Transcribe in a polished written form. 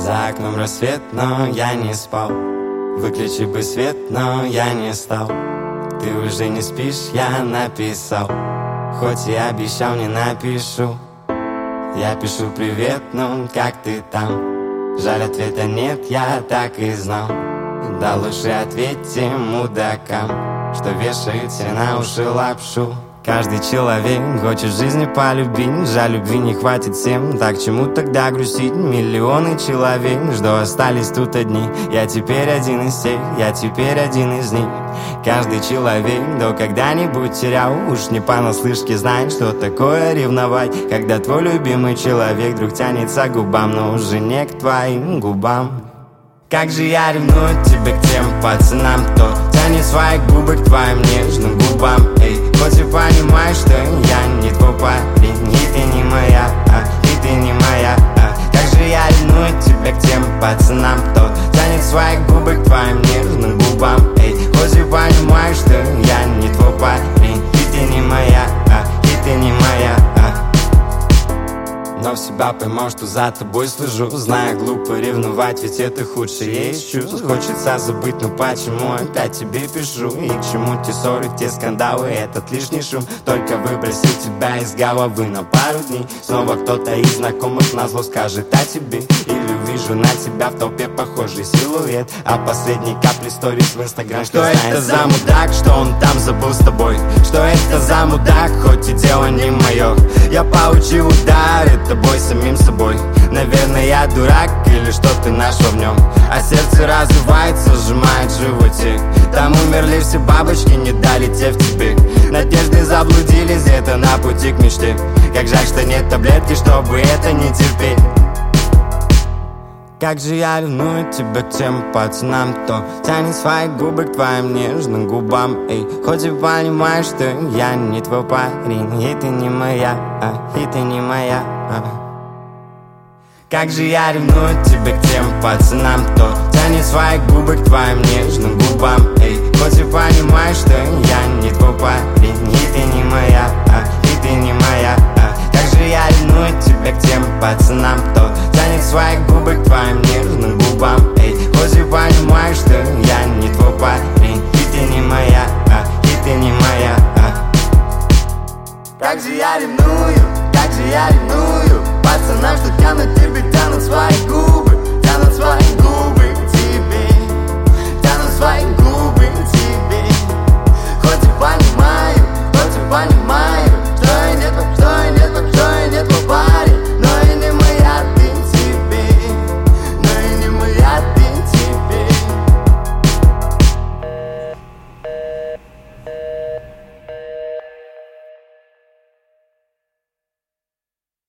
За окном рассвет, но я не спал. Выключи бы свет, но я не стал. Ты уже не спишь, я написал. Хоть и обещал, не напишу. Я пишу привет, ну как ты там? Жаль, ответа нет, я так и знал. Да лучше ответьте мудакам, что вешают все на уши лапшу. Каждый человек хочет жизни полюбить. Жаль, любви не хватит всем. Так чему тогда грустить? Миллионы человек, что остались тут одни. Я теперь один из тех, я теперь один из них. Каждый человек, да когда-нибудь терял. Уж не понаслышке знает, что такое ревновать, когда твой любимый человек вдруг тянется к губам, но уже не к твоим губам. Как же я ревную тебя к тем пацанам, кто тянет свои губы к твоим нежным губам. Эй, хоть и понимаешь, что я не твой парень, и ты не моя, и ты не моя. Как же я ревную тебя к тем пацанам, кто тянет свои губы к твоим нежным губам. Эй, хоть и понимаешь, что я не твой парень, и ты не моя, и ты не моя. Но в себя поймал, что за тобой слежу. Зная, глупо ревновать, ведь это худшее из чувств. Хочется забыть, но почему опять тебе пишу? И к чему те ссоры, те скандалы, этот лишний шум? Только выбросил тебя из головы на пару дней. Снова кто-то из знакомых назло скажет о тебе. Или увижу на тебя в толпе похожий силуэт. А последней капли сторис в инстаграм. Что это за мудак, что он там забыл с тобой? Что это за мудак, хоть и дело не мое? Я получил удар, тобой самим собой. Наверное, я дурак или что-то нашел в нем. А сердце разрывается, сжимает в животе. Там умерли все бабочки, не долетев тебе. Надежды заблудились где-то на пути к мечте. Как жаль, что нет таблетки, чтобы это не терпеть. Как же я ревную тебя к тем пацанам, кто тянет свои губы к твоим нежным губам. Эй, хоть и понимаешь, что я не твой парень, и ты не моя, и ты не моя. Как же я ревную тебя к тем пацанам, кто тянет свои губы к твоим нежным губам. Эй, хоть и понимаешь, что я не твой парень, и ты не моя, и ты не моя.